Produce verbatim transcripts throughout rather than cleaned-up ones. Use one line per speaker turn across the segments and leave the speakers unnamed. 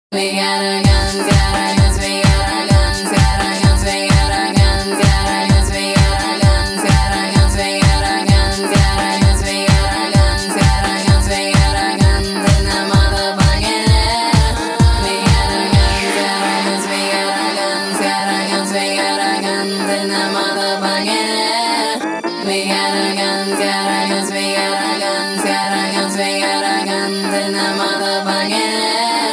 We got our guns, got our guns, we got our guns, got our guns, we got our guns, got our guns, we got our guns, got our guns, we got our guns, got our guns, we got our guns, got our guns, we got our guns in the motherfucking air. We got our guns, got our guns, we got our guns, got our guns, we got our guns in the motherfucking air. We got our guns, got our guns, we got our guns, got our guns, we got our guns in the motherfucking air.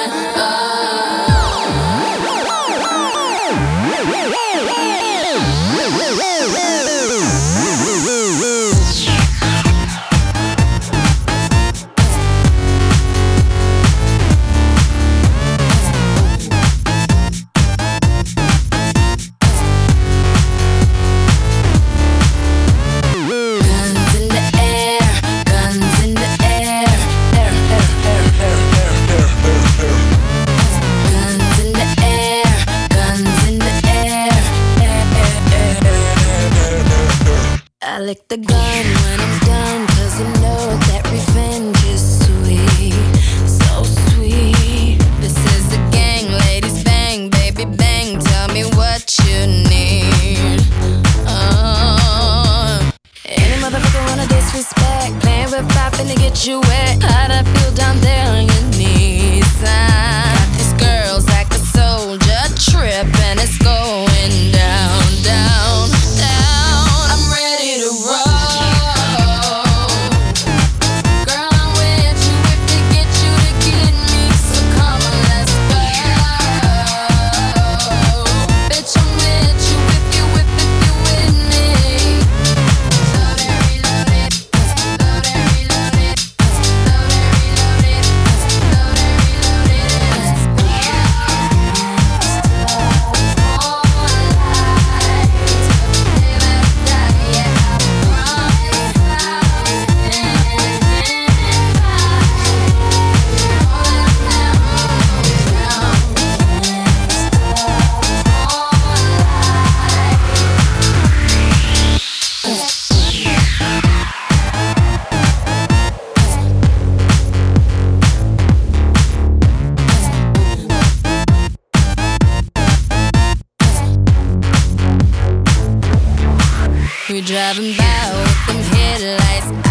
I lick the gun when I'm done, cause I know that revenge is sweet, so sweet. This is a gang, ladies bang, baby bang, tell me what you need. uh, Any motherfucker wanna disrespect, playing with fire finna get you wet. How'd I feel down there on your knees? I got these girls like a soldier, trip and it's going down, down, down. I'm ready to roll. Girl, I'm with you if they get you to get me. So come on, let's go. Bitch, I'm with you if you whip, if you with me. Load it, reload it. Load it, reload it. Load it, reload it. Load it, reload it. Let's go. All night till the day that I die. Yeah, I promise I'll we driving by with them headlights